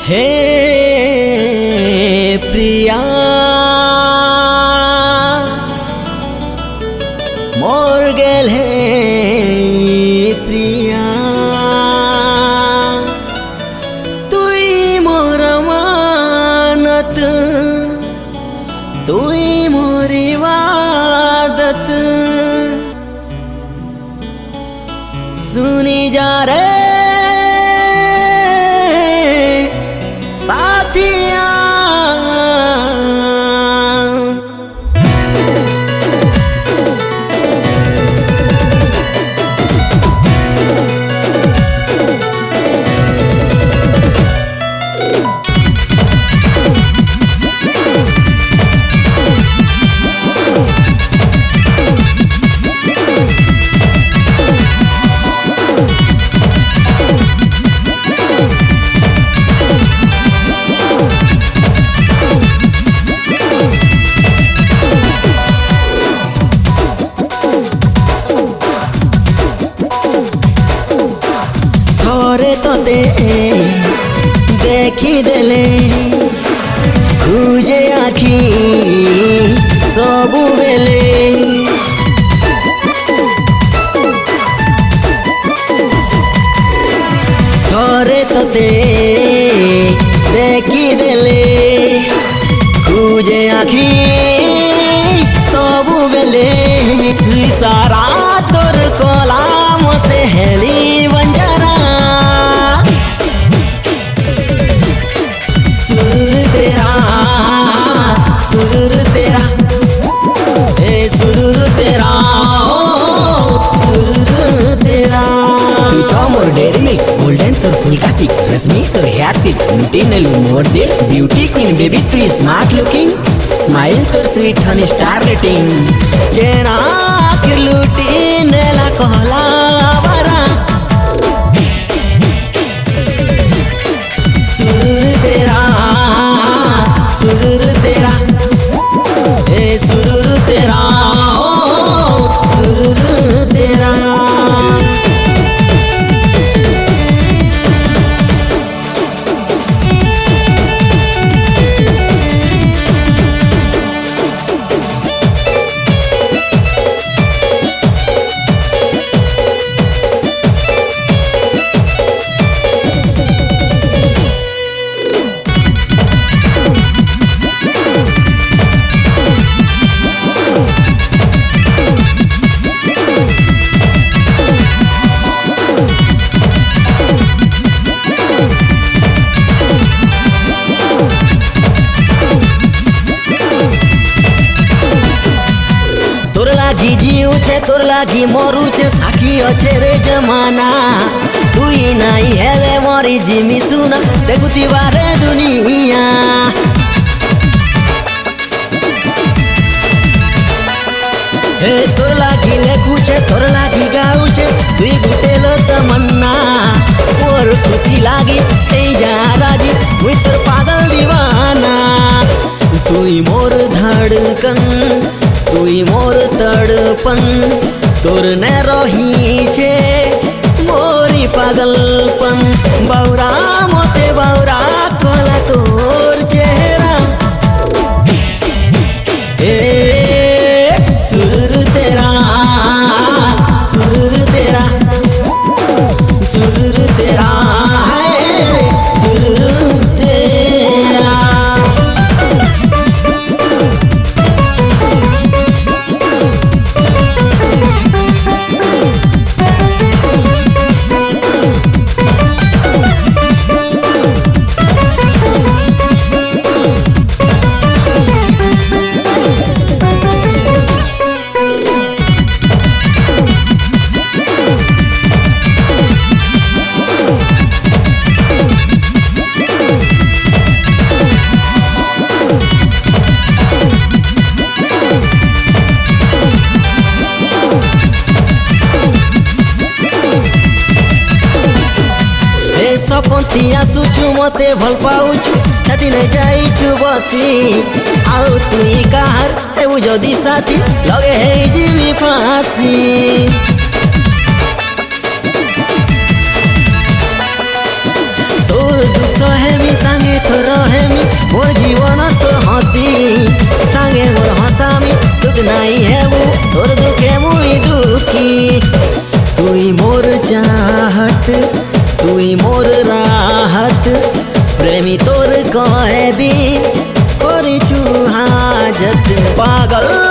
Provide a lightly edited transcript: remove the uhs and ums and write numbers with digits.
हे प्रिया मोर गेल हे प्रिया तुई मोर मानत तुई मोरी वादत सुनी जा रे साथिया देखी देले खुजे आखी सबु बेले थोरे तोते देखी देले खुजे आखी सबु बेले सारा तोर कला मते हेली बंजारा सुरूर तेरा ए सुरूर तेरा ओ सुरूर तेरा तू तो मोर डेरी मिल्क गोल्डन तोर फुलकाची रश्मि तोर हेयर सीट ब्यूटी नलू मोर दे ब्यूटी क्वीन बेबी तू स्मार्ट लुकिंग स्माइल तोर स्वीट हनी स्टार रेटिंग चेहरा की लूटी नेला कहला बारा सुरूर तेरा सुरूर तेरा ए सुरूर तेरा ओ सुरूर तेरा तोर लागी मरुचे साखी अच्छे रे जमाना तुई नाई हेले मरी जिमी सुना देखुती बारे दुनिया हे तोर लागी लेखुचे तोर लागी गाउचे तुई गुटेलो तमन्ना मोर खुशी लागी ए जा राजी मुई तोर पागल दीवाना तुई मोर धड़कन तुई मोर तड़पन तोर ने रही छे मोरी पागलपन बौरा मोते बौरा कोला तोर चेहरा ए सुरूर तेरा सुरूर तेरा सुरूर तेरा है सुरूर तेरा सपंती आसुचु मते भल पाउचु छाती नहीं जाइचु बसी आउ तुई कार हेउ जदी साथी लगे हे जीवी फांसी तोर दुख सहे मिसामी मोर जीवन तोर हसी सांगे मोर हसामी दुख नहीं है वो तोर दुखे मुई दुखी तुई मोर चाहत तुई मोर राहत प्रेमी तोर कैदी करिछु हाजत पागल